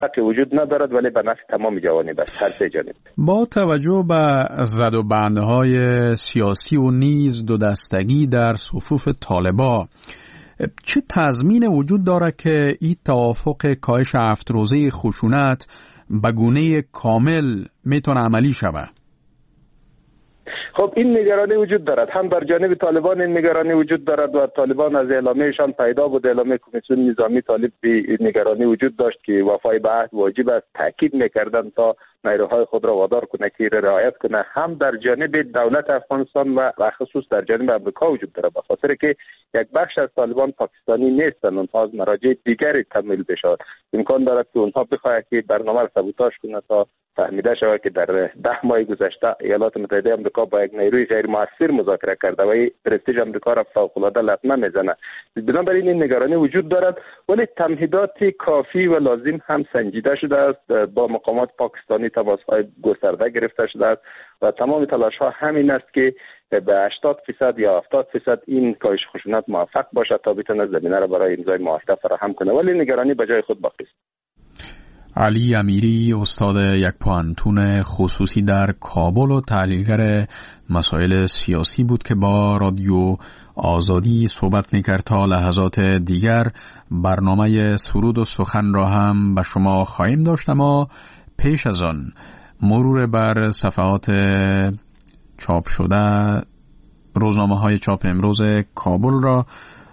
حقی وجود ندارد، ولی به نفع تمام جوانب است، هر سه جانب. با توجه به زد و بندهای سیاسی و نیز دو دستگی در صفوف طالبان، چه تضمین وجود دارد که این توافق کاهش 7 روزه خشونت به گونه کامل میتونه عملی شود؟ خب این نگرانی وجود دارد، هم در جانب طالبان این نگرانی وجود دارد و طالبان از اعلامیهشان پیدا بود، اعلامیه کمیسیون نظامی طالب به نگرانی وجود داشت که وفای به عهد واجب است، تاکید میکردند تا نیروهای خود را وادار کنه که رعایت کنه. هم در جانب دولت افغانستان و خصوص در جانب امریکا وجود دارد، به خاطر که یک بخش از طالبان پاکستانی نیستند، اونها از مراجع دیگری تمویل بشود. امکان دارد که اونها بخواهد که برنامه را سابوتاژ کنه تا فهمیده شود که در 10 ماه گذشته ایالات متحده آمریکا با یک نیروی غیر مؤثر مذاکره کرده و پرستیژ آمریکا را فوق‌العاده لطمه میزنه. بنابراین این نگرانی وجود دارد، ولی تمهیدات کافی و لازم هم سنجیده شده است، با مقامات پاکستانی تماس‌های گسترده گرفته شده است و تمام تلاش‌ها همین است که به 80% یا 70% این کاهش خشونت موفق باشد تا بتونه زمینه را برای امضای معاهده فراهم کنه، ولی نگرانی به جای خود باقی است. علی امیری، استاد یک پوانتون خصوصی در کابل و تحلیلگر مسائل سیاسی بود که با رادیو آزادی صحبت میکرد. تا لحظات دیگر برنامه سرود و سخن را هم به شما خواهیم داشت، اما پیش از آن مرور بر صفحات چاپ شده روزنامه های چاپ امروز کابل را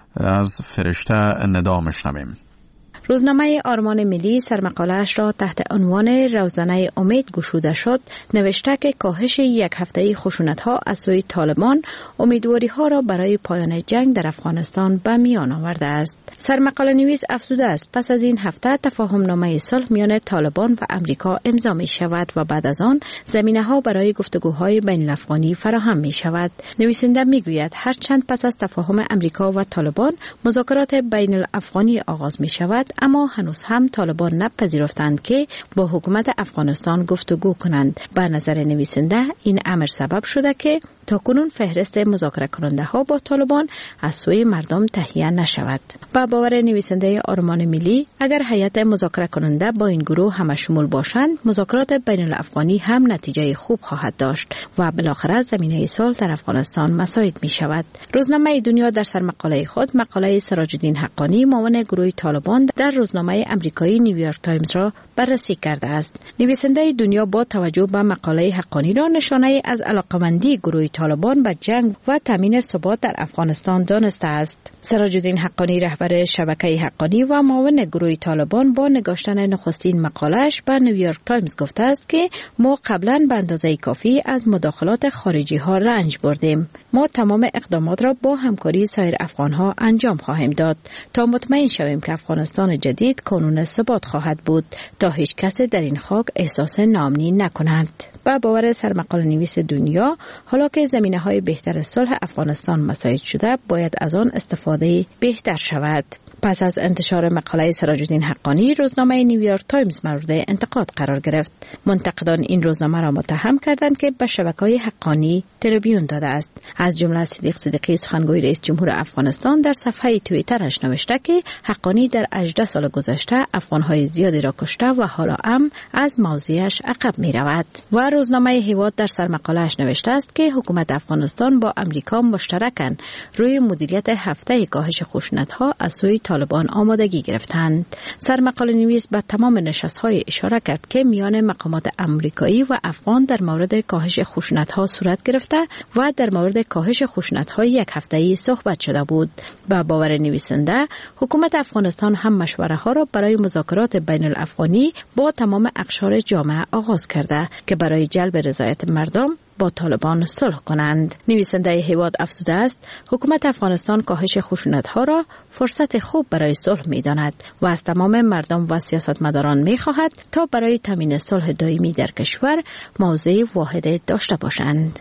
از فرشته ندا میشنویم. روزنامه آرمان ملی سرمقاله‌اش را تحت عنوان روزنه امید گشوده شد نوشته که کاهش یک هفته‌ای خشونت‌ها از سوی طالبان امیدواری‌ها را برای پایان جنگ در افغانستان به میان آورده است. سرمقاله نویس افزوده است پس از این هفته تفاهم‌نامه صلح میان طالبان و امریکا امضا می شود و بعد از آن زمینه‌ها برای گفتگوهای بین الافغانی فراهم می شود. نویسنده می گوید هرچند پس از تفاهم امریکا و طالبان مذاکرات بین الافغانی آغاز می شود، اما هنوز هم طالبان نپذیرفتند که با حکومت افغانستان گفتگو کنند. به نظر نویسنده این امر سبب شده که تاکنون فهرست مذاکره کننده ها با طالبان از سوی مردم تهیه نشود. با باور نویسنده آرمان ملی اگر هیئت مذاکره کننده با این گروه همه شمول باشند، مذاکرات بین الافغانی هم نتیجه خوب خواهد داشت و بالاخره زمینه صلح در افغانستان مساعد می شود. روزنامه دنیا در سرمقاله خود مقاله سراج الدین حقانی معاون گروه طالبان در روزنامه امریکایی نیویورک تایمز را بررسی کرده است. نویسنده دنیا با توجه به مقاله حقانی را نشانه از علاقمندی گروه طالبان به جنگ و تامین ثبات در افغانستان دانسته است. سراج الدین حقانی رهبر شبکه حقانی و معاون گروه طالبان با نگاشتن نخستین مقاله‌اش به نیویورک تایمز گفته است که ما قبلا به اندازه کافی از مداخلات خارجی ها رنج بردیم. ما تمام اقدامات را با همکاری سایر افغان ها انجام خواهیم داد تا مطمئن شویم که افغانستان جدید کانون ثبات خواهد بود تا هیچ کس در این خاک احساس ناامنی نکند. با باور سرمقاله نویس دنیا حالا که زمینه‌های بهتر صلح افغانستان مساعد شده باید از آن استفاده بهتر شود. پس از انتشار مقاله سراج الدین حقانی، روزنامه نیویورک تایمز مورد انتقاد قرار گرفت. منتقدان این روزنامه را متهم کردند که به شبکه‌های حقانی تریبیون داده است. از جمله صدیق صدیقی سخنگوی رئیس جمهور افغانستان در صفحه توییترش نوشته که حقانی در 18 سال گذشته افغان‌های زیادی را کشته و حالا هم از موضعش عقب می‌رود. و روزنامه هیواد در سرمقاله‌اش نوشته است که حکومت افغانستان با امریکا مشترکاً روی مدیریت هفته کاهش خشونت‌ها از سوی طالبان آمادگی گرفتند. سرمقاله نویس به تمام نشست‌های اشاره کرد که میان مقامات امریکایی و افغان در مورد کاهش خشونت‌ها صورت گرفته و در مورد کاهش خشونت‌ها یک هفته‌ای صحبت شده بود. با باور نویسنده حکومت افغانستان هم مشوره‌ها را برای مذاکرات بین الافغانی با تمام اقشار جامعه آغاز کرده که برای جلب رضایت مردم با طالبان صلح کنند. نویسنده هیواد افزوده است حکومت افغانستان کاهش خشونت‌ها را فرصت خوب برای صلح می‌داند و از تمام مردم و سیاستمداران می‌خواهد تا برای تامین صلح دائمی در کشور موضع واحد داشته باشند.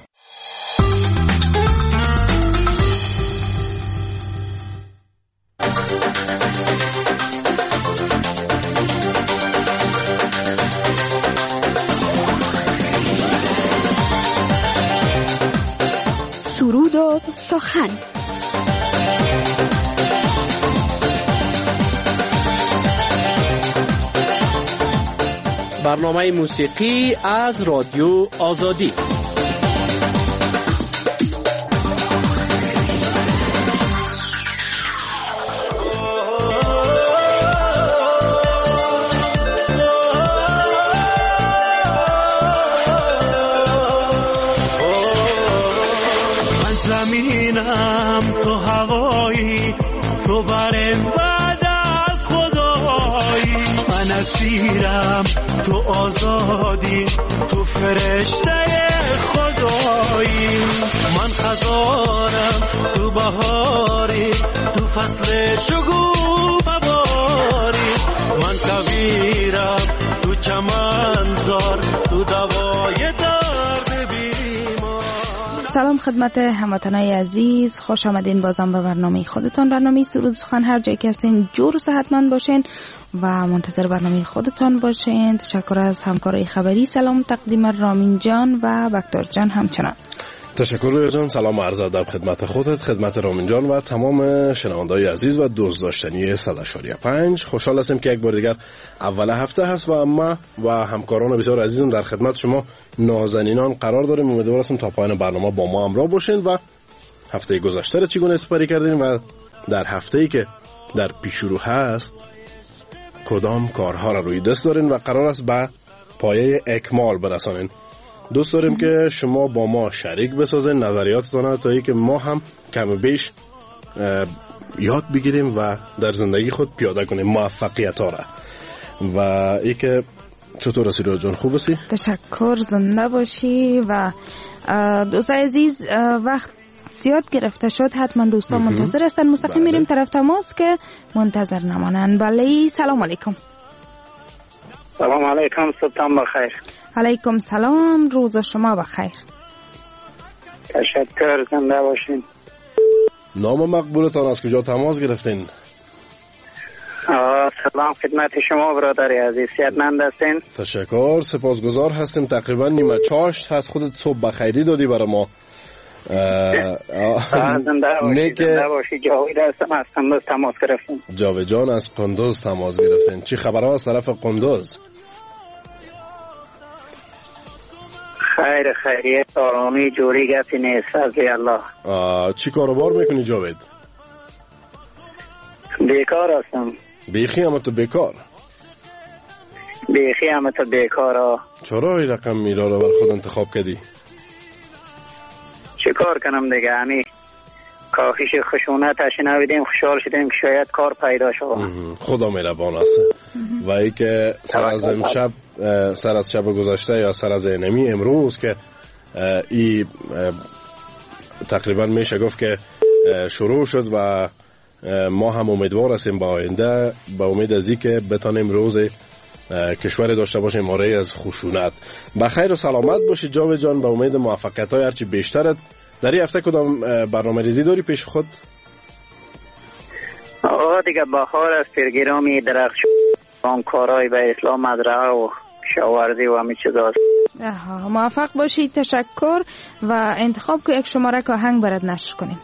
سرود و سخن. برنامه موسیقی از رادیو آزادی. من زمینم تو هوایی، تو برم بعد از خدایی، من اسیرم تو آزادی، تو فرشته خدایی، من خزانم تو بهاری، تو فصل شگوفه باری، من کویرم تو چمنزار، تو دوای درد بیمار. سلام خدمت هموطنای عزیز، خوش آمدین بازم به برنامه خودتان، برنامه سرود سخن. هر جایی که هستین جور و صحتمند باشین و منتظر برنامه خودتان باشین. تشکر از همکارای خبری. سلام تقدیم رامین جان و بکتر جان همچنان. تشکر رویا جان. سلام عرض ادب خدمت خودت، خدمت رامین جان و تمام شنوندگان عزیز و دوست داشتنی 100.5. خوشحال هستم که یک بار دیگر اول هفته هست و ما و همکاران بسیار عزیزم در خدمت شما نازنینان قرار داریم. امیدوار هستم تا پایان برنامه با ما همراه باشین و هفته گذشته رو چگونه سپری کردین و در هفته‌ای که در پیش رو هست کدام کارها را روی دست دارین و قرار است به پایه اکمال برسانین. دوست داریم که شما با ما شریک بسازین نظریاتتان تا ای که ما هم کم بیش یاد بگیریم و در زندگی خود پیاده کنیم موفقیت ها را. و ای که چطور هستی رویا جان؟ خوب هستی؟ تشکر، زنده باشی. و دوستای عزیز وقت زیاد گرفته شد، حتما دوستان منتظر هستن. مستقیم میریم طرف تماس که منتظر نمانن. بله، سلام علیکم. سلام علیکم، صبحتان بخیر. علیکم سلام، روز شما بخیر. تشکر، زنده باشین. نام مقبولتان از کجا تماس گرفتین؟ سلام خدمت شما برادر عزیز، صحتمند هستین؟ تشکر، سپاسگزار هستیم. تقریبا نیمه چاشت هست، خودت صبح بخیری دادی برای ما. زنده باشی. جاوید هستم، از قندوز تماس گرفتیم. جاوید جان از قندوز تماس گرفتین. چی خبرها از طرف قندوز؟ خیر، خیریت، آرامی، جوری گپی نیست از الله. چی کاروبار میکنی جاوید؟ بیکار هستم. بیخی هم تو بیکار؟ بیخی هم تو بیکار. چرا این رقم میرا رو بر خود انتخاب کردی؟ چه کار کنم دیگه، همی کاهش خشونتش نویدیم، خوشحال شدیم که شاید کار پیدا شود. خدا مهربان است. و ای که سر از شب گذشته یا سر از اینمی امروز که ای تقریبا میشه گفت که شروع شد و ما هم امیدوار هستیم با آینده، با امید از این که بتانیم روز کشور داشته باشیم ماره از خشونت. بخیر و سلامت باشی جاوید جان، با امید موفقیت های هرچی بیشترت. در این هفته کدام برنامه ریزی داری پیش خود؟ دیگه بهار از پیرگیرامی درخت شد، کارهای به اسلام مزرعه و کشاورزی و همین چیزا. موفق باشی. تشکر. و انتخاب که یک شماره که آهنگ برات نشر کنیم.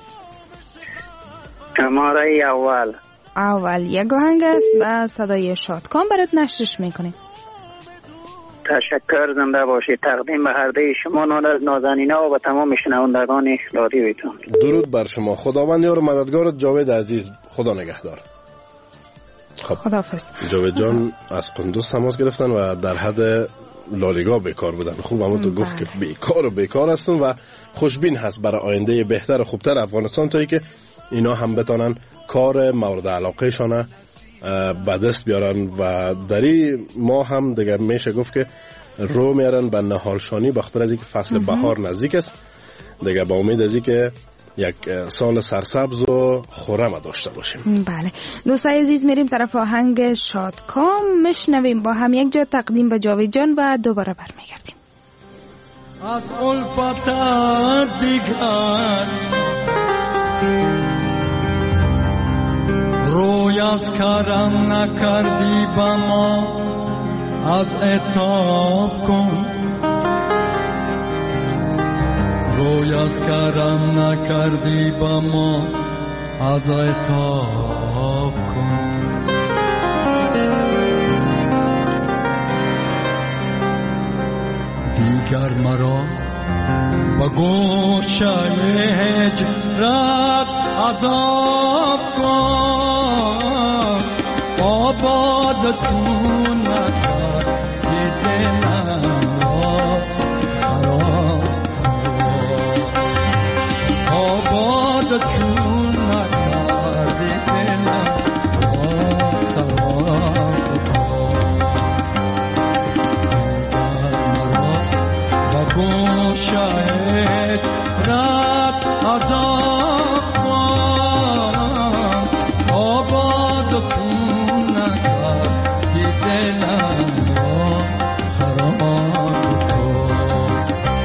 شماره اول یک آهنگ است با صدای شادکام برات نشرش میکنیم. تشکر، زنده باشید. تقدیم به هر دوی شما نازنینا و تمام شنوندگان رادیویتون. درود بر شما. خداوند یار و مددگارت جاوید عزیز. خدا نگهدار. خب خداحافظ. جاوید جان از قندوز تماس گرفتن و در حد لالیگا بیکار بودن. خوب همون تو گفت که بیکار هستن و خوشبین هست برای آینده بهتر و خوبتر افغانستان، تا ای که اینا هم بتانن کار مورد علاقه شانه به دست بیارن و دری ما هم دیگه میشه گفت که رو میارن به نهالشانی، بخاطر از اینکه فصل بهار نزدیک است دیگه. با امید از اینکه یک سال سرسبز و خرم داشته باشیم. بله دوستای عزیز، میریم طرف آهنگ شادکام، میشنویم با هم یک جا تقدیم به جاوید جان و دوباره برمیگردیم. از الفت دیگر روی از کرم نکردی با ما، از عتاب کن. روی از کرم نکردی با ما، از عتاب کن. گر مرا با گوشه هجرت عذاب کن آباد چون نکردی دلم را خراب آباد چون نکردی دلم را خراب شاید رات عذاب کن آباد کن نکر دی دلم را خراب کن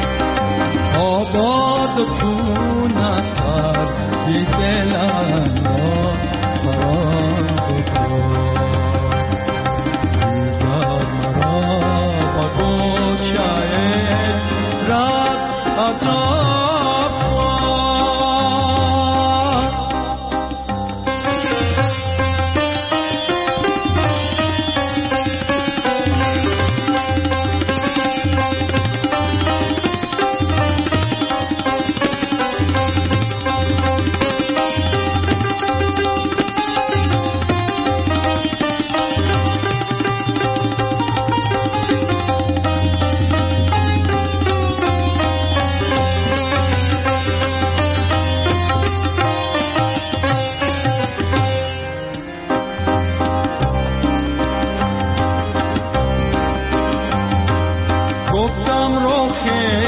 آباد کن نکر دی دلم را خراب کن دیگر مرا بگو شاید رات عذاب گفتم روخ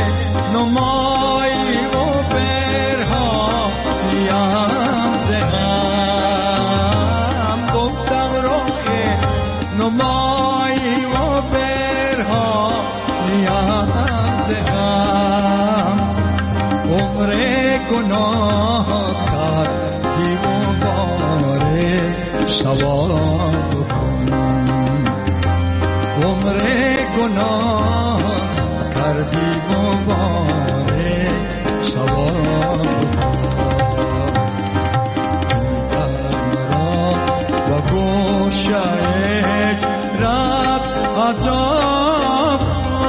نمایی و برها نیم زهم گفتم روخ نمایی و برها نیم زهم عمر گناه کردی و باره سوار کن عمر گناه کردی باره سوار دیگر مرا و گوشه رات عذاب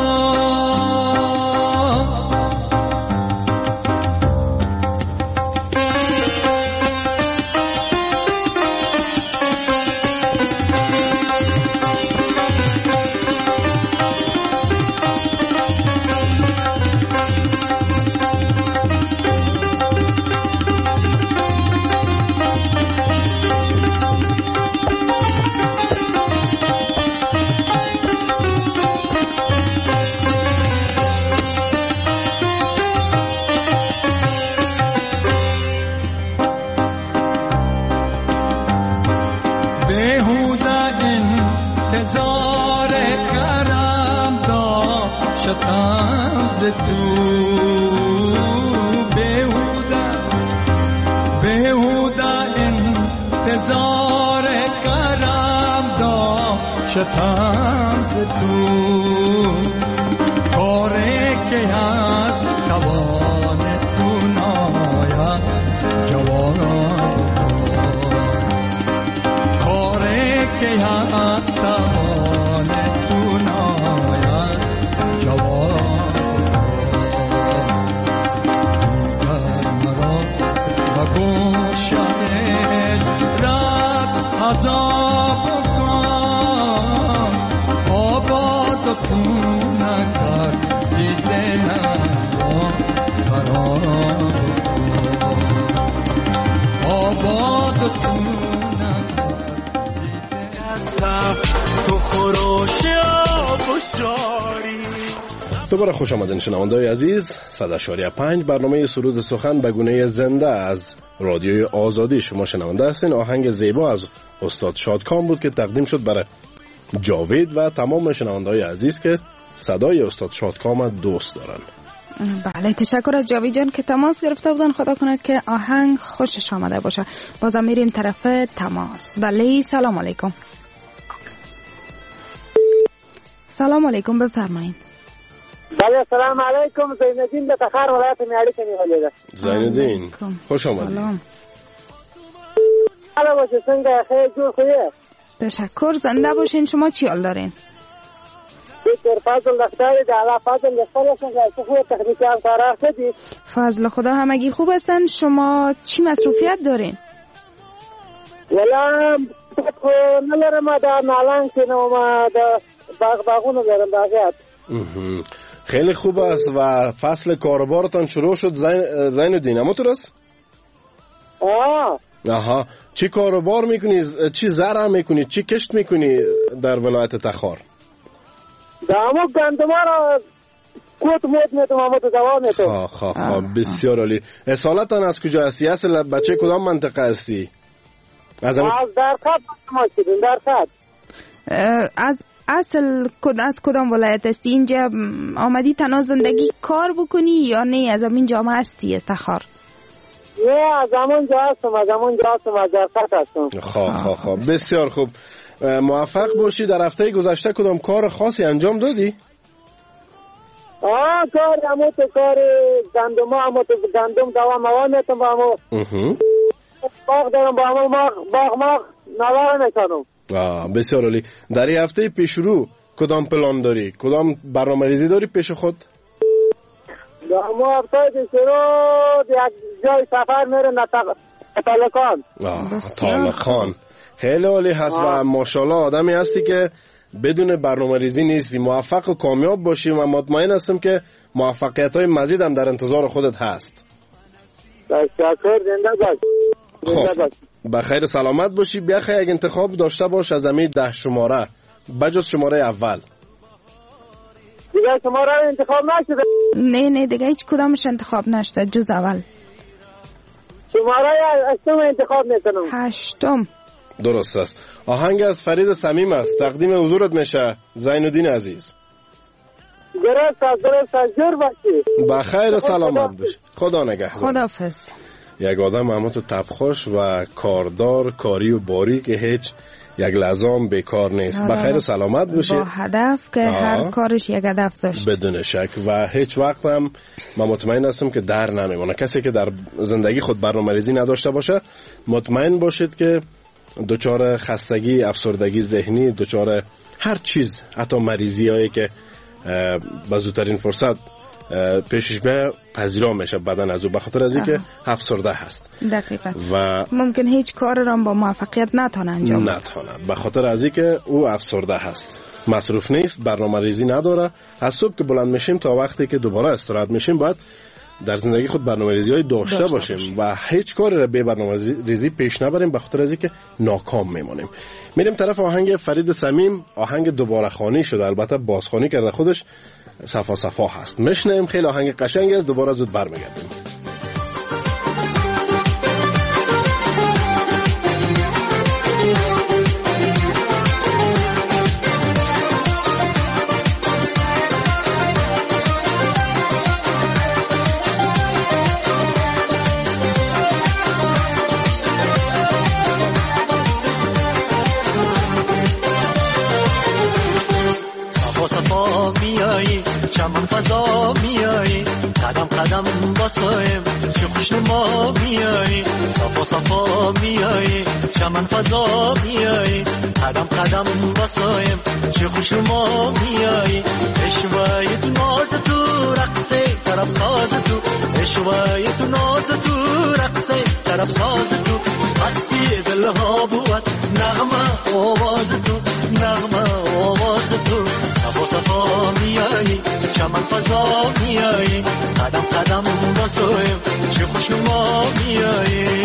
बेहुदा इंतजार करम داشتم ز تو کاره که هست توان تو ناید جواب کاره که هست توان تو ناید جواب گوشه رات عذاب کن آباد کن نکر دی دلم را خراب کن آباد کن نکر دی دلم تو خروش آبشاری. دوباره خوش آمدین شنونده‌های عزیز. 100.5 برنامه سرود سخن به گونه زنده از رادیوی آزادی شما شنونده هستین. آهنگ زیبا از استاد شادکام بود که تقدیم شد برای جاوید و تمام شنونده‌های عزیز که صدای استاد شادکام دوست دارن. بله، تشکر از جاوید جان که تماس گرفته بودن. خدا کنه که آهنگ خوشش آمده باشه. بازم میریم طرف تماس. بله، سلام علیکم. سلام علیکم، بفرمایید. بله، سلام علیکم. زیندین به تخار ولایت میاړی کې نیولې ده. زیندین خوش آمدید. سلام. حالا باشه، څنګه خیر جوړ خویه؟ تشکر، زنده باشین. شما چی حال دارین؟ دکتر فضل لختاری در فضل لختاری که خوب تکنیکان کار هستی. فضل خدا همگی خوب هستن. شما چی مصروفیت دارین؟ ولی نلرم در نالان که ما باغونو دارم باغیت. خیلی خوب است. و فصل کاربارتان شروع شد زین الدین، اما تو راست؟ آها. چی کاربار میکنی؟ چی زرع میکنی؟ چی کشت میکنی در ولایت تخار؟ دامو گندم را کوت موت میتونم اما تو دوام میتونم. خواه بسیار عالی. اصالتان از کجا هستی؟ اصل بچه کدام منطقه هستی؟ از درخت ما شدیم. درخت از کدام ولایت هستی؟ اینجا آمدی تنها زندگی کار بکنی یا نه از همین جامعه هستی از تخار؟ نه از همون جا هستم. از درخت هستم. خواه بسیار خوب. موفق باشی. در هفته گذشته کدام کار خاصی انجام دادی؟ کار گندم دوام موان میتونم با همو باغ دارم با همو باغ نوار میکنم. بسیار عالی. در این هفته پیش رو کدام پلان داری؟ کدام برنامه ریزی داری پیش خود؟ در همو هفته پیش رو یک جای سفر میره طالقان. خیلی عالی هست و ماشاءالله آدمی هستی که بدون برنامه ریزی نیستی. موفق و کامیاب باشی و مطمئن هستم که موفقیت های مزید هم در انتظار خودت هست. تشکر. زنده باش. بخیر سلامت باشی. بخیر یک انتخاب داشته باش از همین 10 شماره بجز شماره اول. دیگه شماره انتخاب نشده؟ نه دیگه هیچ کدامش انتخاب نشده جز اول. شماره 8 انتخاب میکنم. 8. درست است. آهنگ از فرید صمیم است. تقدیم حضورت میشه زین الدین عزیز. درست است. جور باشی. بخیر و سلامت باشی. خدا نگهدار. خداحافظ. یک آدم همه تو تبخوش و کاردار، کاری و باری که هیچ یک لحظه بیکار نیست. بخیر و سلامت باشی. با هدف که هر کارش یک هدف داشت. بدون شک. و هیچ وقت هم من مطمئن هستم که در نمیمونه. کسی که در زندگی خود برنامه‌ریزی نداشته باشه مطمئن باشید که دچار خستگی، افسردگی ذهنی، دچار هر چیز، حتی مریضی هایی که با زودترین فرصت پیشش به پذیرا میشه بدن از او، به خاطر از اینکه افسرده هست. دقیقاً. و ممکن هیچ کار را با موفقیت نتونه انجام بده. به خاطر از اینکه او افسرده هست. مصروف نیست، برنامه‌ریزی نداره. از صبح که بلند میشیم تا وقتی که دوباره استراحت میشیم باید در زندگی خود برنامه‌ریزی‌های داشته باشیم و هیچ کاری را به برنامه‌ریزی پیش نبریم، به خاطر از اینکه ناکام میمونیم. میریم طرف آهنگ فرید صمیم. آهنگ دوباره خوانی شده، البته بازخوانی کرده خودش، صفا هست. میشنیم. خیلی آهنگ قشنگی است. دوباره زود برمیگردیم. چمن فضا میایی، قدم قدم باسایم چه خوش ما میایی، صفا میایی، چمن فضا میایی، قدم قدم باسایم چه خوش ما میایی، اشوای تو ناز تو رقصه طرف ساز تو، اشوای تو ناز تو رقصه طرف ساز تو، هستی دلها بود نغمه آواز تو، نغمه آواز تو، صفا میایی، چمن فضا میایی، قدم قدم باسایم چه خوش ما میایی.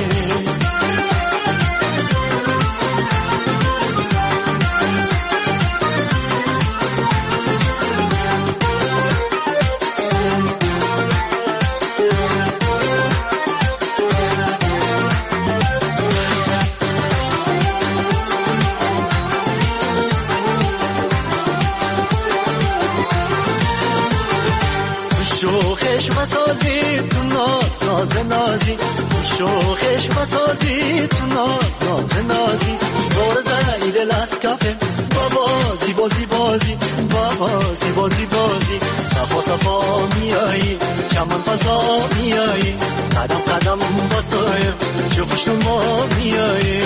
شوخش مسازی تو ناز نازی، شوخش مسازی تو ناز نازی، برده ایده لاس کافه بازی بازی بازی بازی بازی بازی، صفا میایی، چمن فضا میایی، قدم قدم باسایم چه خوش ما میایی.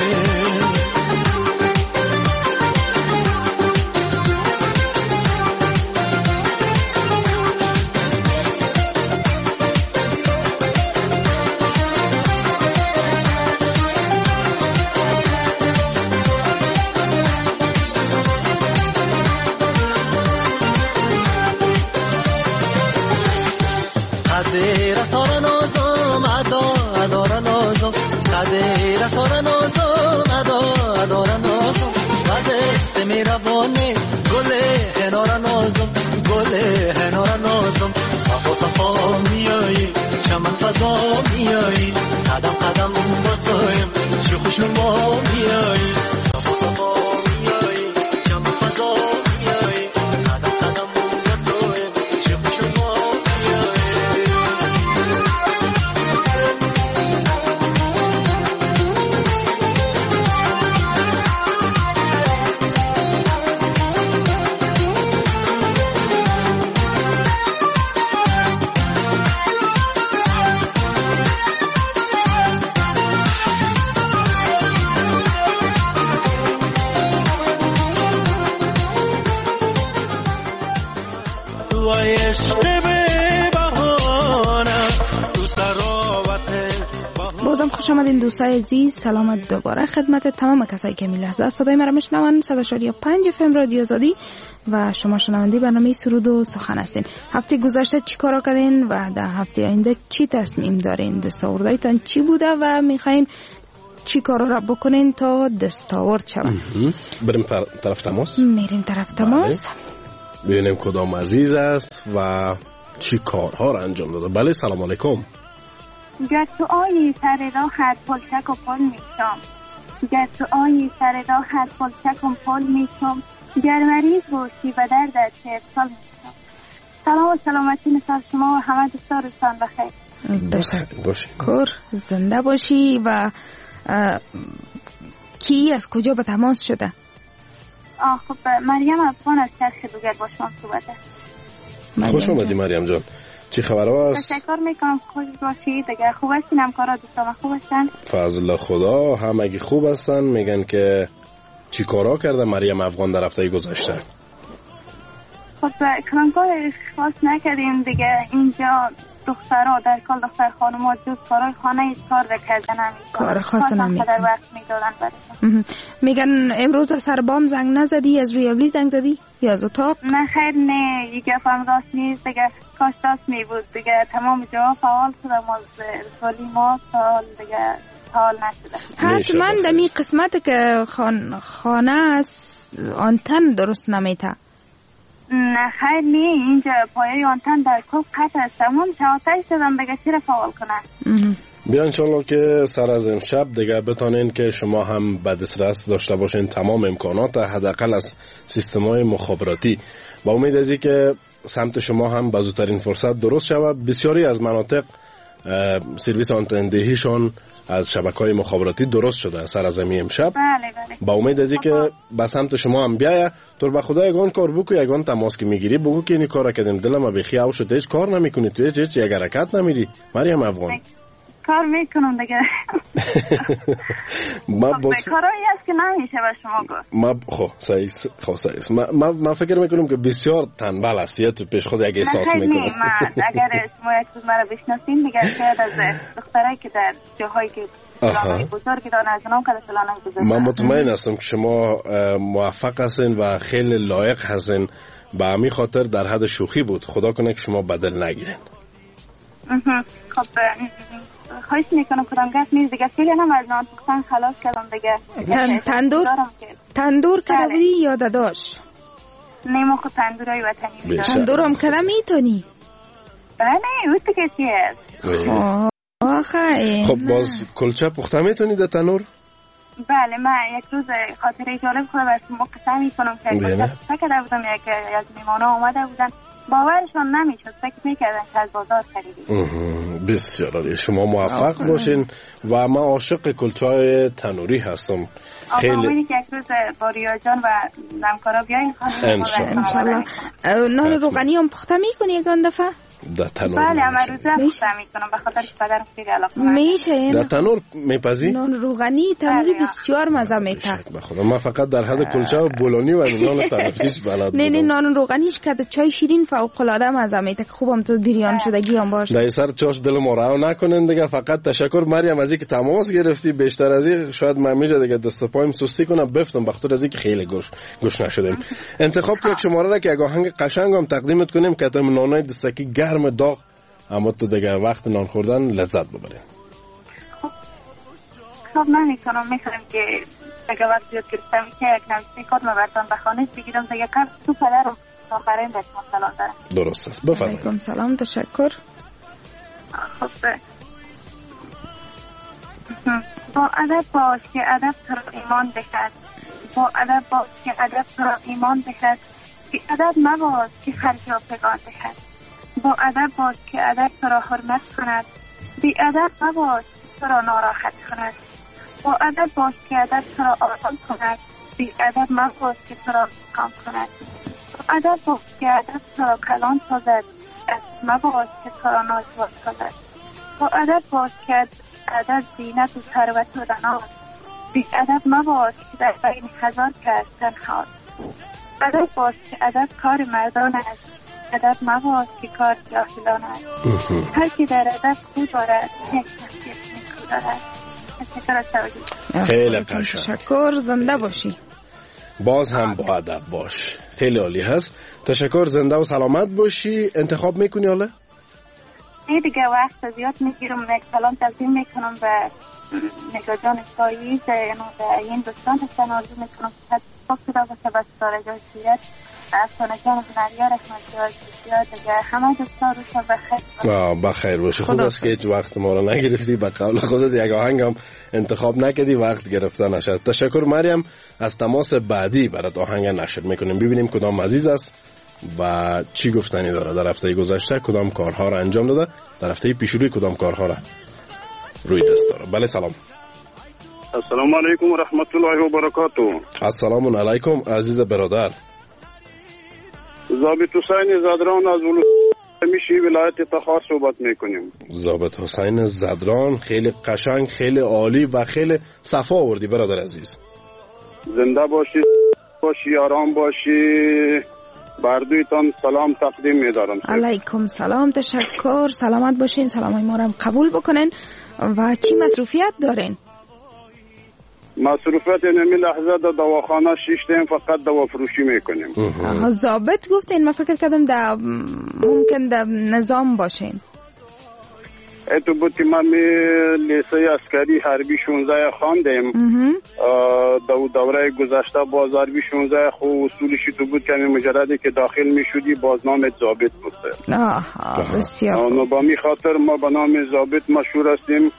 قدر سار نازم ادا ادار نازم قدر سار نازم ادا ادار نازم قدر میروانه گل هنار نازم گل هنار نازم صفا صفا میایی چمن فضا میایی قدم قدم بسایم چه خوش ما میایی صفا صفا میایی چمن فضا میایی قدم قدم بسایم چه خوش ما بازم خوش آمدین دوستای عزیز. سلامت دوباره خدمت تمام کسایی که می لحظه صدای مرا میشنون. 100.5 FM رادیو آزادی و شما شنونده برنامه سرود و سخن هستین. هفته گذشته چی کارا کردین و در هفته آینده چی تصمیم دارین؟ دستاوردهایتان چی بوده و میخواین چی کارا را بکنین تا دستاورد شون؟ بریم طرف تماس. میریم طرف تماس. ببینیم کدام عزیز است و چی کارها را انجام داده. بله سلام علیکم. گر تو آیی سر راحت پلچک و پل میشم گر تو آیی سر راحت پلچک و پل میشم گر مریض باشی و دردت سال میشم. سلام و سلامتی نسال شما و همه دوستانتان بخیر باشی. کور زنده باشی. و کی از کجا به تماس شده؟ خب مریم افغان از چرخ دوگر با شما صحبته. خوش آمدی مریم جان. چی خبرها است؟ تشکر میکنم. خوش باشید. دیگه خوب هستین؟ همکارا دوستان خوب هستن؟ فضل خدا همگی خوب هستن. میگن که چی کارا کرده مریم افغان در هفته گذشته؟ خب کارگاه خاص نکردیم دیگه. اینجا دخترها در کال دختر خانوما جز کارهای خانه کار کردن نمیکنن. کار خاص نمیکنن. در وقت میدادن برشون. میگن امروز از سربام زنگ نزدی؟ از رویابلی زنگ زدی؟ یا از اتاق؟ نه خیر نه. یک گفتم راست نیست دیگه. کاش راست می بود دیگه. تمام جا فعال شدم از سالی ما سال دیگه حال نشده. حتما دمی قسمت که خانه است آنتن درست نمیته. نه خیر نه. اینجا پایه آنتن در کل قطع است. تمام شاتش شدم دیگه چرا فعال کنن. بیا انشالله که سر از امشب دیگه بتانین که شما هم به دسترس داشته باشین تمام امکانات حداقل از سیستم‌های مخابراتی. با امید از که سمت شما هم به زودترین فرصت درست شود. بسیاری از مناطق سرویس آنتندهیشون از شبکه‌های مخابراتی درست شده سر از امشب. بله. با امید از که به سمت شما هم بیایه. تو به خدا یگان کار بگو، یگان تماس که میگیری بگو که این کارا کردیم دلم بخیاو شده هیچ کار نمیکنی تو هیچ یک حرکت نمیری. مریم افغان کار میکنم دیگه. ما کارایی است که نمیشه به شما گفت. ما صحیح. ما فکر میکنم که بسیار تنبل هستی تو پیش خود یک احساس میکنم. من اگر شما یک روز مرا بشناسین دیگه شاید از دخترایی که در جاهایی که فلانای بزرگ دارن از اونام که فلانای بزرگ. من مطمئن هستم که شما موفق هستین و خیلی لایق هستین. به همین خاطر در حد شوخی بود. خدا کنه که شما بدل نگیرین. خب خواهش میکنم کدام گفت نیست دیگه. خیلی هم از نان پختن خلاص کردم دیگه. تندور کده بودی یا داداش؟ نیمو خود تندورای وطنی میدارم. تندور هم کده میتونی؟ بله اوسته کسی هست. آخه خب باز کلچه پخته میتونی در تنور؟ بله من یک روز خاطره جالب خود از ما قصه میکنم که کلچه پخته کده بودم. یک از میمانه آمده بودن باورشون نمیشد. فکر میکردن که از بازار خریدیم. بسیار عالی. شما موفق باشین و من عاشق کلچه‌های تنوری هستم. خیلی امیدی که یک روز با ریا جان و همکارا بیاین خانم. انشالله. نان روغنی هم پخته میکنی یگان دفعه؟ در تنور. بله من روزه پخته میکنم به خاطر که پدرم خیلی علاقه میشه. در تنور میپزی؟ نان روغنی تنوری بسیار مزه میده. بخدا من فقط در حد کلچه و بولونی و نان تنوریش بلد بودم. نه نان روغنیش که چای شیرین فوق العاده مزه میده. خوبم تو بریان شدگی هم باشه. در سر چاش دل ما رو نکنین دیگه. فقط تشکر مریم از اینکه تماس گرفتی. بیشتر از این شاید من میشه دیگه دست پایم سستی کنم بفتم بخاطر از اینکه خیلی گوش نشدیم. انتخاب که یک شماره را که یک آهنگ قشنگم تقدیمت کنیم که تم نانای دستکی گرم داغ اما تو دیگه وقت نان خوردن لذت ببرین. خب نمیکنم، میخوام که دیگه وقت زیاد گرفتم که یک نمسی کار مبردم به خانه بگیرم دیگه کار تو پدرم آخرین به شما سلام دارم. درست است، بفرمایید. علیکم سلام، تشکر. خب با ادب باش که ادب تو را ایمان بخد، با ادب باش که ادب تو را ایمان بخد، بی ادب مباش که خرج و پگان بخد. با ادب باش که ادب تو را حرمت کند، بی ادب مباش تو را ناراحت کند. با ادب باش که ادب تو را آرام کند، بی ادب مباش که تو را کام کند. با ادب باش که ادب تو را کلان سازد، مباش که تو را ناجوان سازد. با ادب باش که ادب زینت و ثروت و رناست، بی ادب مباش که در بین هزار کس تنهاست. ادب باش که ادب کار مردان است، ادب مباش که کار جاهلان است. هر کی در ادب خود دارد یک نفس نیکو دارد. تشکر از توجه. خیلی قشنگ. تشکر، زنده باشی. باز هم با ادب باش. خیلی عالی هست. تشکر، زنده و سلامت باشی. انتخاب میکنی حالا؟ دیگه وقت زیاد میگیرم، یک سلام تقدیم میکنم به نگاه جان ساییز به این دوستان هستن. آرزو میکنم که خوب صدا باشه به ستاره جای سیرت، افسانه جان هنریا رحمتی های بسیار دیگه همه دوستان رو شب بخیر. بخیر باشه. خوب است که هیچ وقت ما رو نگرفتی، به قول خودت یک آهنگ هم انتخاب نکردی وقت گرفته نشد. تشکر مریم. از تماس بعدی برات آهنگ نشر میکنیم، ببینیم کدام عزیز است و چی گفتنی داره. در هفته گذشته کدام کارها را انجام داده، در هفته پیشروی کدام کارها را روی دست داره. بله سلام. السلام علیکم و رحمت الله و برکاته. السلام علیکم عزیز برادر. ضابط حسین زدران از میشی ولایت تخار صحبت میکنیم. ضابط حسین زدران، خیلی قشنگ، خیلی عالی و خیلی صفا آوردی برادر عزیز. زنده باشی، آرام باشی. بردویتان سلام تقدیم می‌دارم. علیکم سلام، تشکر، سلامت باشین. سلامای ما رو هم قبول بکنین. و چی مصروفیت دارین؟ مصروفیت نمی لحظه در دواخانه 6 تایم فقط دوا فروشی میکنیم. ضابط گفتین، من فکر کردم ممکن در نظام باشین. ایتو بودی من لیسه اسکری حربی 16 خواندیم. دوره گذشته باز حربی 16 خو اصولشی تو بود که مجردی که داخل می شدی باز نامت ضابط بود. بسیار. با می خاطر ما به نام ضابط مشهور هستیم.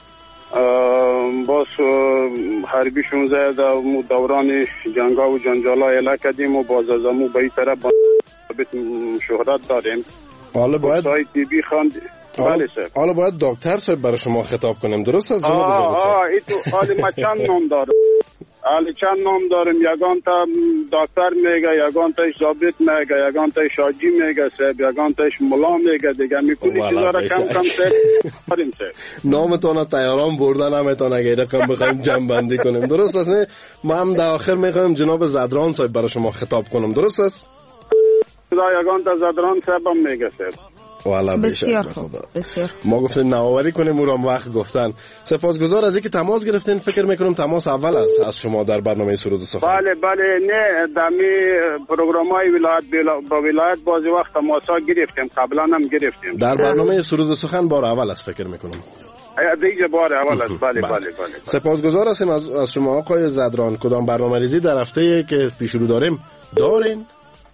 باز حربی 16 در دوران جنگا و جنجالا اعلا کردیم و باز از امو به این طرف ضابط شهرت داریم. حالا باید سایت تی بی خواند. حالا باید دکتر صاحب برای شما خطاب کنیم، درست است جناب ضابط صاحب؟ ایتو حالی ما چند نام دارم. چند نام دارم. یگان تا دکتر میگه، یگان تاش ضابط میگه، یگان تاش شاجی میگه صاحب، یگان تاش ملا میگه دیگه. میکنی چیزا را کم کم صاحب داریم صاحب. نامتون تیاران بردن نمیتونه اگه رقم بخوایم جمع بندی کنیم، درست است نه؟ ما هم در آخر میخوایم جناب زدران صاحب برای شما خطاب کنم، درست است؟ یگان تا زدران صاحب هم میگه صاحب. والا بسیار خوب، بسیار. ما گفتیم نوآوری کنیم او را وقت گفتن. سپاسگزار از اینکه تماس گرفتین. فکر میکنم تماس اول است از شما در برنامه سرود و سخن. بله نه دمی پروگرامای ولایت با ولایت بعضی وقت تماسا گرفتیم، قبلا هم گرفتیم. در برنامه سرود و سخن بار اول است فکر میکنم. دیگه بار اول است. بله. سپاسگزار هستیم از شما آقای زدران. کدام برنامه‌ریزی در هفته که پیش رو دارین؟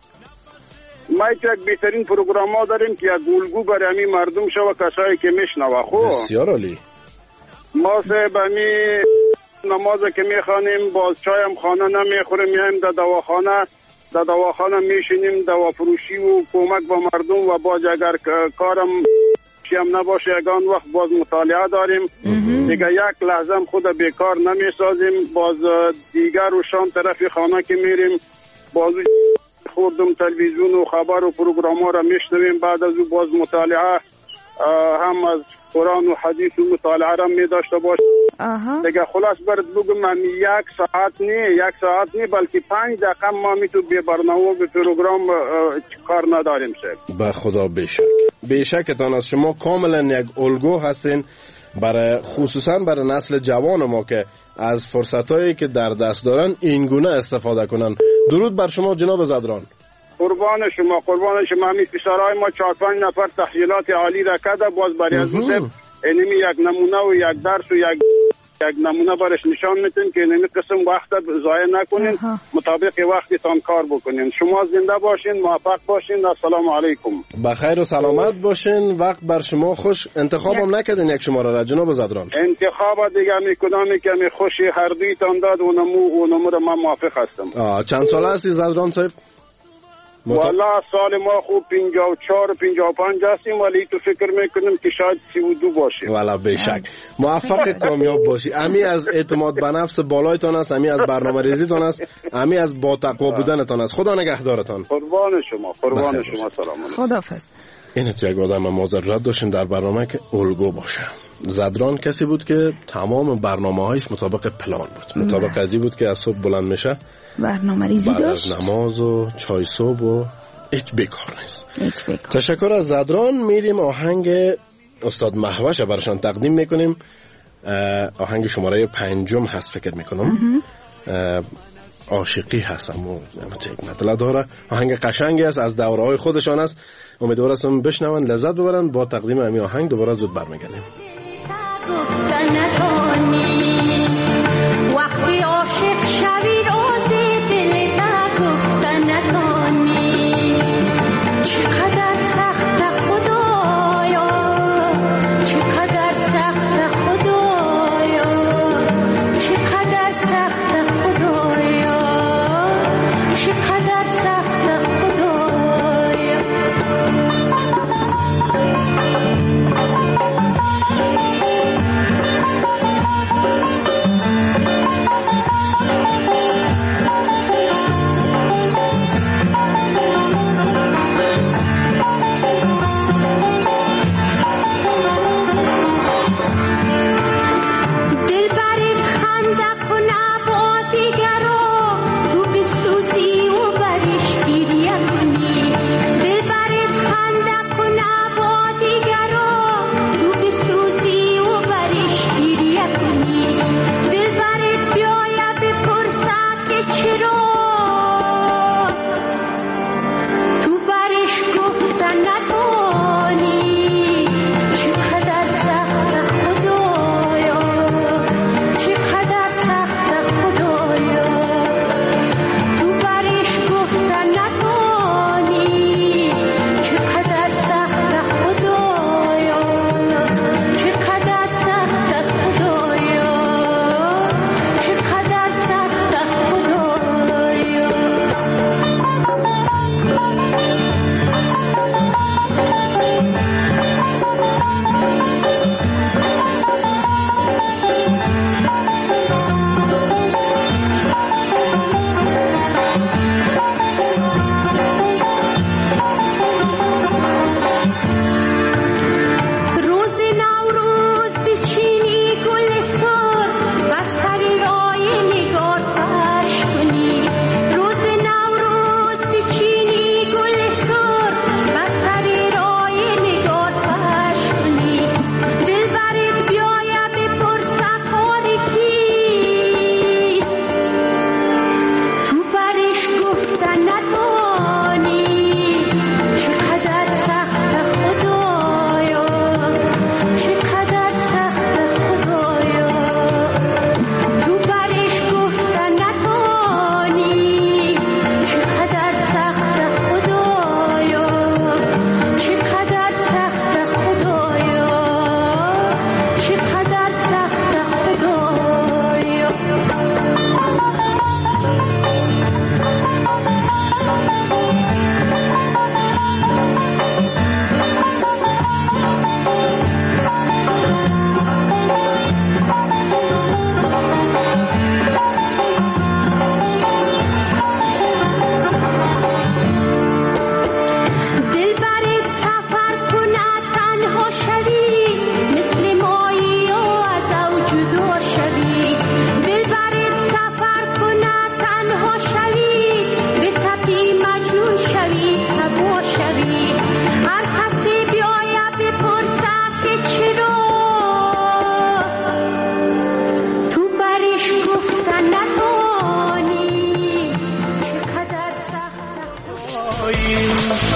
ما یک بهترین پروگرام ها داریم که یک گلگو برای همین مردم شو و کسایی که میشنوه. خب بسیار عالی. ما صاحب همین نماز که میخوانیم باز چای هم خانه نمیخوریم، میایم در دواخانه میشینیم دوا فروشی و کمک به مردم و باز اگر کارم هم نباشه یگان وقت باز مطالعه داریم دیگه. یک لحظه هم خود بیکار نمیسازیم. باز دیگر و شام طرف خانه که میریم باز خوردم تلویزیون و خبر و پروگرام ها را میشنویم. بعد از او باز مطالعه هم از قرآن و حدیث و مطالعه را می داشته باشیم دیگه. خلاص برد بگم من یک ساعت نی بلکه 5 دقیقه ما میتو به برنامه به پروگرام کار نداریم صاحب. به خدا بیشکتان از شما کاملا یک الگو هستین برای خصوصا برای نسل جوان ما که از فرصتایی که در دست دارن این گونه استفاده کنن. درود بر شما جناب زدران. قربان شما همین پسرهای ما 4-5 نفر تحصیلات عالی را کرده، باز برای از اینمی یک نمونه و یک درس و یک نمونه برش نشان میتین که اینمی قسم وقت ضایع نکنین، مطابق وقتتان کار بکنین. شما زنده باشین، موفق باشین. السلام علیکم. بخیر و سلامت باشین. وقت بر شما خوش. انتخابم نکردین یک شماره را جناب زدران؟ انتخاب دیگه میکنم که می خوشی هر دویتان داد و نمو را من موافق هستم. چند ساله هستی زدران صاحب؟ والا سال ما خوب 54 55 هستیم، ولی تو فکر میکنم که شاید 32 باشیم. والا بشک. موفق کامیاب باشی. امی از اعتماد به نفس بالایتان است، امی از برنامه ریزیتان است، امی از با تقوا بودنتان است. خدا نگهدارتان. قربان شما سلام علیکم. خداحافظ. این تو یک آدم معذرت داشتیم در برنامه که الگو باشه. زدران کسی بود که تمام برنامه‌هایش مطابق پلان بود. مطابق قضیه بود که از صبح بلند میشه، برنامه ریزی داشت، بعد از نماز و چای صبح و هیچ بیکار نیست. تشکر از زدران. میریم آهنگ استاد مهوش براشان تقدیم میکنیم. آهنگ شماره 5 هست فکر میکنم. عاشقی هستم و مطلع داره. آهنگ قشنگی است، از دوره‌های خودشان است. امیدوار هستم بشنون، لذت ببرن. با تقدیم همین آهنگ دوباره زود برمیگردیم. وقتی عاشق شوی راز دل نگفتن نتانی، چقدر سخت خدایا، چقدر سخت خدایا، چقدر سخت خدایا، چقدر سخت خدایا.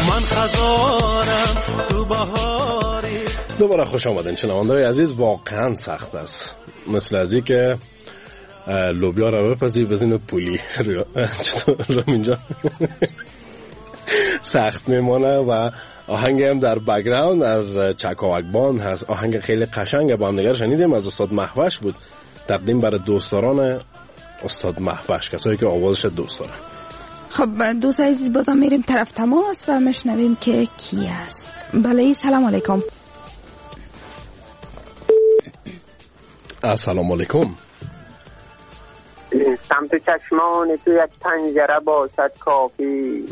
من خزانم تو بهاری. دوباره خوش آمدین شنونده‌های عزیز. واقعا سخت است، مثل از این که لوبیا رو بپزی بدین پولی. چطور رامین جان؟ سخت میمانه و آهنگ هم در بک‌گراند از چکاوک باند هست. آهنگ خیلی قشنگ با هم دیگر شنیدیم، از استاد مهوش بود، تقدیم برای دوستداران استاد مهوش، کسایی که آوازش دوست دارن. خب دوست عزیز بازم میریم طرف تماس و میشنویم که کی است. بله سلام علیکم. السلام علیکم. سمت چشمان تو یک پنجره باشد کافی.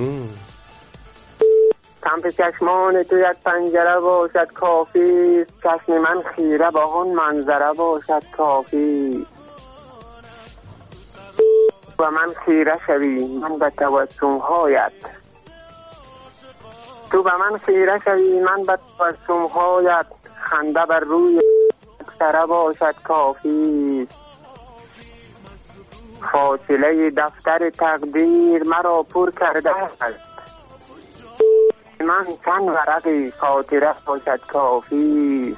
سمت چشمان تو یک پنجره باشد کافی. چشم من خیره با آن منظره باشد کافی. و من خیره شوی من به تبسم‌هایت. تو به من خیره شوی من به تبسم‌هایت. خنده بر روی سره باشد کافی. فاصله دفتر تقدیر مرا پر کرده است. من چند ورقی خاطره باشد کافی.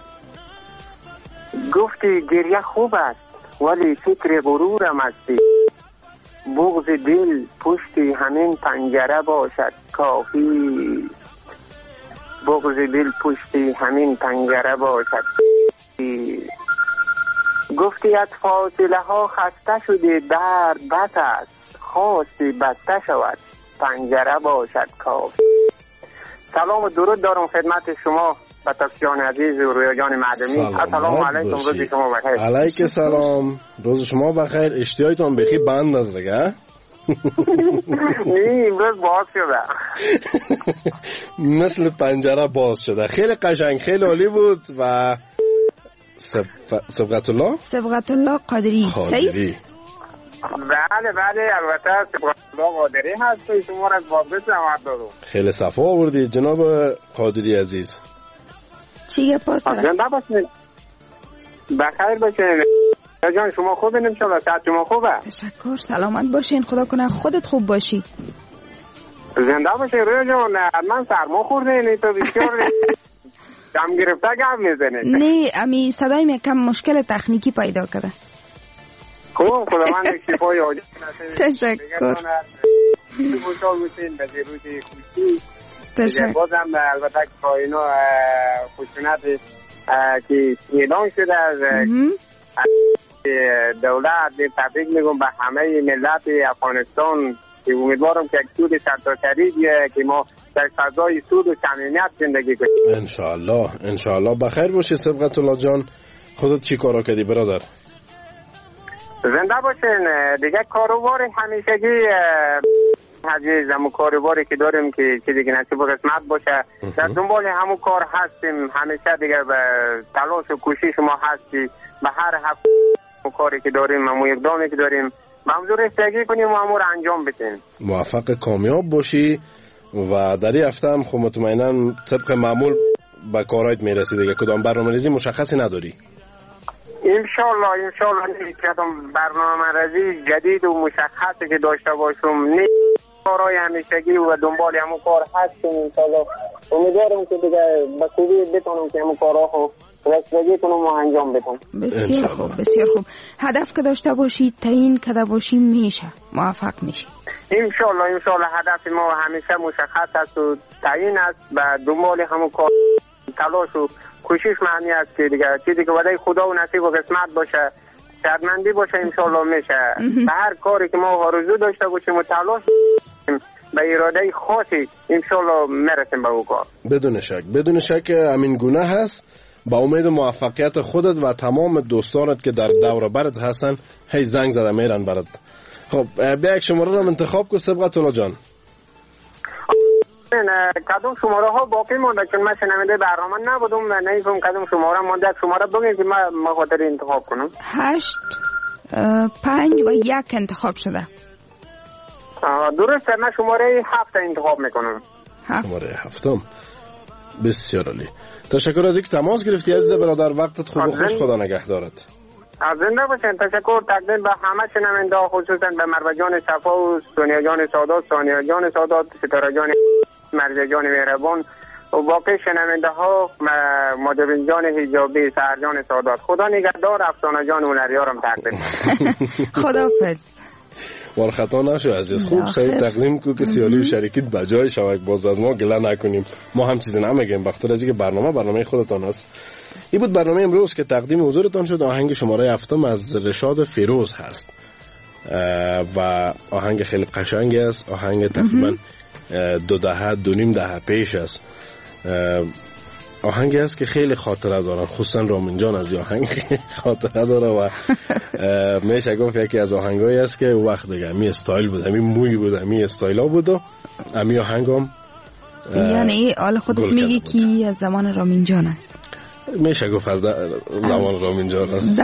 گفتی گریه خوب است ولی فکر غرورم استی. بغض دل پشتی همین پنجره باشد کافی. بغض دل پشتی همین پنجره باشد کافی. گفتی از فاصله ها خسته شدی درد بس است. خواستی بسته شود پنجره باشد کافی. سلام و درود دارم خدمت شما بطفشان عزیز و رویا جان معدمی. السلام علیکم، روز شما بخیر. علیک سلام، روز شما بخیر. اشتیایتان بخی بند از دیگه. نه امروز باز شده. مثل پنجره باز شده. خیلی قشنگ، خیلی عالی بود. و صبغت الله قادری. بله البته صبغت الله قادری هست که شما را باز زحمت دادم. خیلی صفا آوردید جناب قادری عزیز. چی پاس دارم؟ زنده باشین، بخیر باشین. جان شما خوبین؟ انشالله صحت شما خوبه؟ تشکر، سلامت باشین، خدا کنه خودت خوب باشی. زنده باشین رویا جان. من سرما خوردین تو بسیار دم گرفته گم میزنه. نه امی صدای می کم مشکل تکنیکی پیدا کرده. خوب خداوند شفای عاجل نصیب. تشکر. خوشحال باشین به روزی خوشی. تشکر. بازم البته کائنو خشونت که اعلام شده از دولت تبریک میگم به همه ملت افغانستان که امیدوارم که سود سرتاسری که ما در فضای سود و صمیمیت زندگی کنیم. انشاءالله. بخیر باشی صبغت الله جان. خودت چی کارا کردی برادر؟ زنده باشین. دیگه کاروبار همیشگی عزیز، همون کاروباری که داریم که چیزی که نصیب و قسمت باشه در دنبال همون کار هستیم. همیشه دیگه به تلاش و کوشش ما هستی به هر هفته کاری که داریم، همون اقدامی که داریم منظور استگی کنیم و همون رو انجام بدیم. موفق کامیاب باشی و در این هفته هم خب مطمئناً طبق معمول به کارایت میرسی دیگه. کدام برنامه‌ریزی مشخصی نداری؟ انشالله برنامه‌ریزی جدید و مشخصی که داشته باشم نه کارهای همیشگی و دنبال همون کار هستیم. انشالله امیدوارم که دیگه به خوبی بتونم که همون کارها رسیدگی کنم و انجام بدم. بسیار خوب. هدف که داشته باشی تعیین کرده باشی میشه موفق میشی. انشالله هدف ما همیشه مشخص است و تعیین است. به دنبال همون کار تلاش و کوشش معنی است که دیگه چیزی که وعده خدا و نصیب و قسمت باشه، شرمندی باشه، انشالله میشه. به هر کاری که ما آرزو داشته باشیم و تلاش به اراده خاصی انشالله میرسیم به اون کار. بدون شک همین گونه هست. با امید موفقیت خودت و تمام دوستانت که در دور برت هستن هی زنگ زده میرن برات. خب بیا یک شماره رو انتخاب کن صبغت الله جان. کدوم شماره ها باقی مونده؟ چون من شنونده برنامه نبودم و نمی‌فهمم کدوم شماره مونده. شماره بگید که من خاطر انتخاب کنم. 8 5 و 1 انتخاب شده. درسته، من شماره 7 انتخاب میکنم. شماره 7. بسیار عالی. تشکر از اینکه تماس گرفتی عزیز برادر. وقتت خوب و خوش، خدا نگهدارت. زنده باشین. تشکر تقدیم به همه شنونده، خصوصا به مروه جان صفا و سونیا جان سادات، ستاره جان مرزا جان مهربان و باقی شنونده ها، مادرین جان حجابی، سهرجان سادات. خدا نگهدار. افسانه جان هنریارم تقدیم. خداحافظ. وار خطا نشو عزیز. خوب صحیح تقدیم کو که سیالی و شریکیت بجای شوک باز از ما گله نکنیم. ما هم چیزی نمیگیم بخاطر از اینکه برنامه خودتان است. این بود برنامه امروز که تقدیم حضورتان شد. آهنگ شماره 7 از رشاد فیروز هست و آهنگ خیلی قشنگی است. آهنگ تقریبا 2.5 دهه پیش است. آهنگی است که خیلی خاطره دارن، خصوصا رامین جان از این آهنگ خاطره داره و میشه گفت یکی از آهنگایی است که وقت دیگه امی استایل بود، امی موی بود، امی استایلا بود و امی آهنگام یعنی حال خودت میگی که از زمان رامین جان است. میشه گفت از زمان رامین جان است.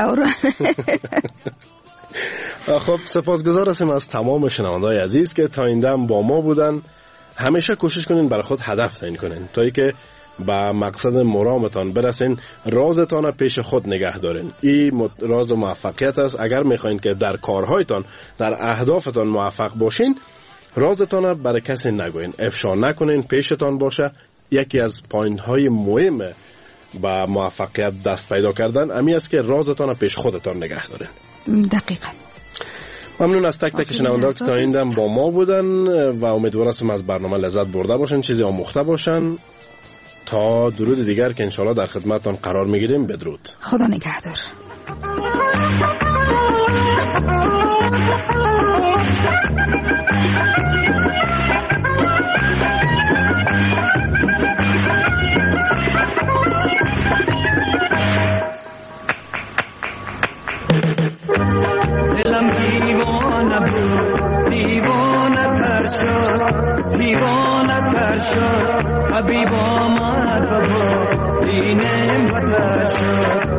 خب سپاسگزار هستیم از تمام شنونده‌های عزیز که تا این دم با ما بودن. همیشه کوشش کنین برای خود هدف تعیین کنین تا اینکه به مقصد مرامتان برسین. رازتان پیش خود نگه دارین. این راز موفقیت است. اگر میخواین که در کارهایتان، در اهدافتان موفق باشین، رازتان برای کسی نگوین، افشا نکنین، پیشتان باشه. یکی از پوینت های مهم با موفقیت دست پیدا کردن امی است که رازتان پیش خودتان نگه دارین. دقیقاً. ممنون از تک تک شنونده‌ها که تا این دم با ما بودن و امیدوارم از برنامه لذت برده باشن، چیزی آموخته باشن. تا درود دیگر که انشالله در خدمتتان قرار میگیریم. بدرود. خدا نگهدار. دلم دیوانه بود، دیوانه تر شد، دیوانه تر شد. حبیب آمد بابا اینم بدر شد.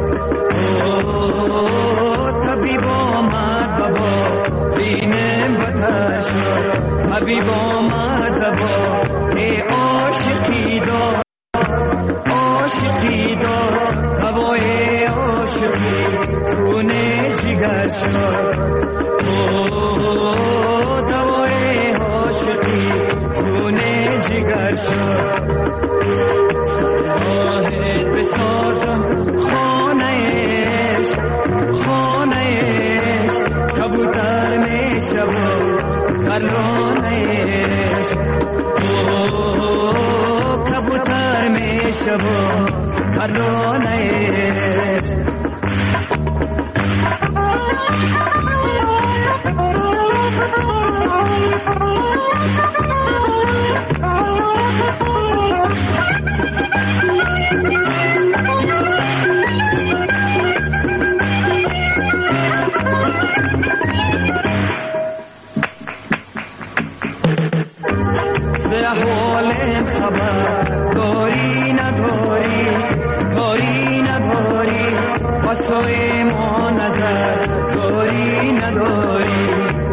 طبیب آمد بابا اینم بدر شد. حبیب آمد بابا ای عاشقی دار، عاشقی دار، هوای عاشقی خونه جگر شد. دوای عاشقی خونه جگر شد. سراحت بسازم خانهش، خانهش کبوتر میشه و ترانهش. کبوتر میشه و ترانهش. احوالم خبر داری نداری، داری نداری، واسه ما نظر داری نداری.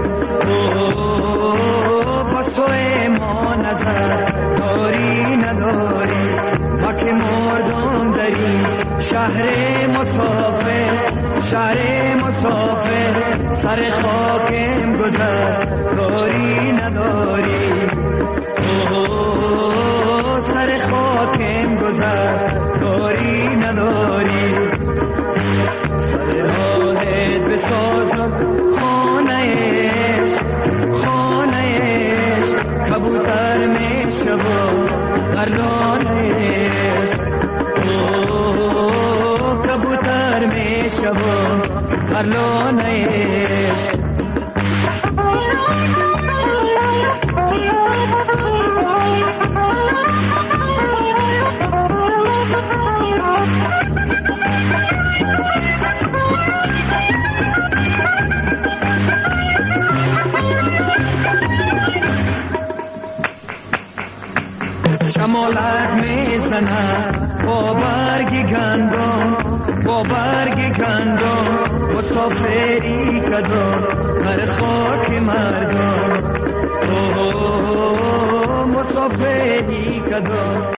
واسه ما نظر داری نداری. ما که مردم داری شهر مسافر، شهر مسافر، سر خاکم گذر داری نداری. سر خاکم گذر داری نداری. سر راهت بسازم خانهش، خانهش کبوتر میشه و ترانهش. کبوتر میشه و ترانهش. شمالت میزنه با برگ گندم، با برگ گندم، مسافری کدام در خاک مردم. مسافری کدام